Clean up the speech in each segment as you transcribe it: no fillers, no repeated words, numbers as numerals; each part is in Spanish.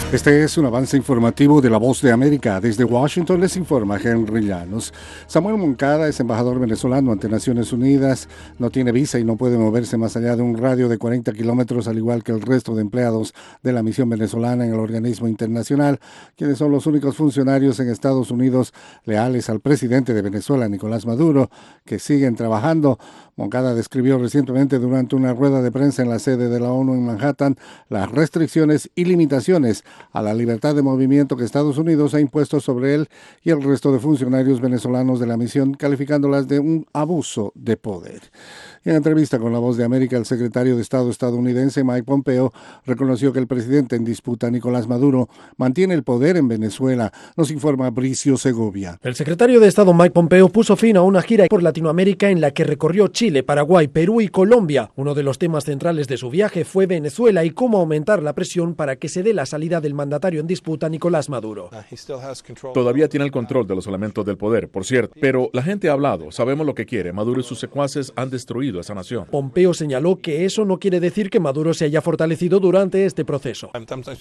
Este es un avance informativo de La Voz de América. Desde Washington les informa Henry Llanos. Samuel Moncada es embajador venezolano ante Naciones Unidas. No tiene visa y no puede moverse más allá de un radio de 40 kilómetros, al igual que el resto de empleados de la misión venezolana en el organismo internacional, quienes son los únicos funcionarios en Estados Unidos leales al presidente de Venezuela, Nicolás Maduro, que siguen trabajando. Moncada describió recientemente durante una rueda de prensa en la sede de la ONU en Manhattan las restricciones y limitaciones a la libertad de movimiento que Estados Unidos ha impuesto sobre él y el resto de funcionarios venezolanos de la misión, calificándolas de un abuso de poder. En entrevista con La Voz de América, el secretario de Estado estadounidense Mike Pompeo reconoció que el presidente en disputa, Nicolás Maduro, mantiene el poder en Venezuela. Nos informa Bricio Segovia. El secretario de Estado Mike Pompeo puso fin a una gira por Latinoamérica en la que recorrió Chile, Paraguay, Perú y Colombia. Uno de los temas centrales de su viaje fue Venezuela y cómo aumentar la presión para que se dé la salida del mandatario en disputa, Nicolás Maduro. Todavía tiene el control de los elementos del poder, por cierto, pero la gente ha hablado, sabemos lo que quiere. Maduro y sus secuaces han destruido a esa nación. Pompeo señaló que eso no quiere decir que Maduro se haya fortalecido durante este proceso.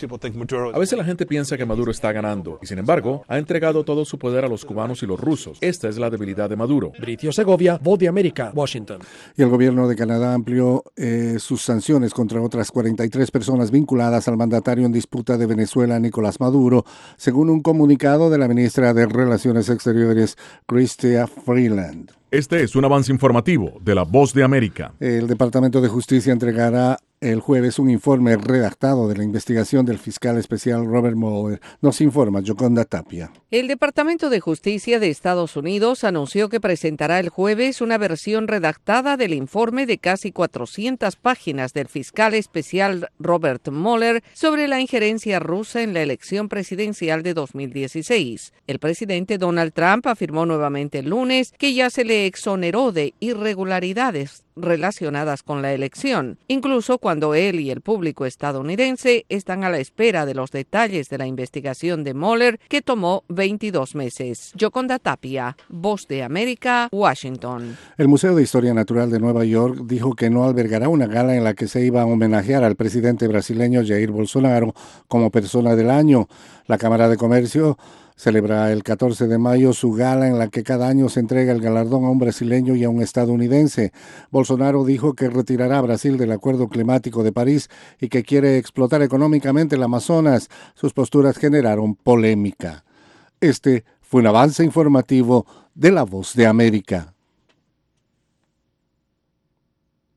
A veces la gente piensa que Maduro está ganando y, sin embargo, ha entregado todo su poder a los cubanos y los rusos. Esta es la debilidad de Maduro. Bricio Segovia, Voz de América, Washington. Y el gobierno de Canadá amplió sus sanciones contra otras 43 personas vinculadas al mandatario en disputa de Venezuela, Nicolás Maduro, según un comunicado de la ministra de Relaciones Exteriores, Chrystia Freeland. Este es un avance informativo de La Voz de América. El Departamento de Justicia entregará el jueves un informe redactado de la investigación del fiscal especial Robert Mueller. Nos informa Yoconda Tapia. El Departamento de Justicia de Estados Unidos anunció que presentará el jueves una versión redactada del informe de casi 400 páginas del fiscal especial Robert Mueller sobre la injerencia rusa en la elección presidencial de 2016. El presidente Donald Trump afirmó nuevamente el lunes que ya se le exoneró de irregularidades relacionadas con la elección, incluso cuando él y el público estadounidense están a la espera de los detalles de la investigación de Mueller, que tomó 22 meses. Yoconda Tapia, Voz de América, Washington. El Museo de Historia Natural de Nueva York dijo que no albergará una gala en la que se iba a homenajear al presidente brasileño Jair Bolsonaro como persona del año. La Cámara de Comercio celebra el 14 de mayo su gala en la que cada año se entrega el galardón a un brasileño y a un estadounidense. Bolsonaro dijo que retirará a Brasil del Acuerdo Climático de París y que quiere explotar económicamente el Amazonas. Sus posturas generaron polémica. Este fue un avance informativo de La Voz de América.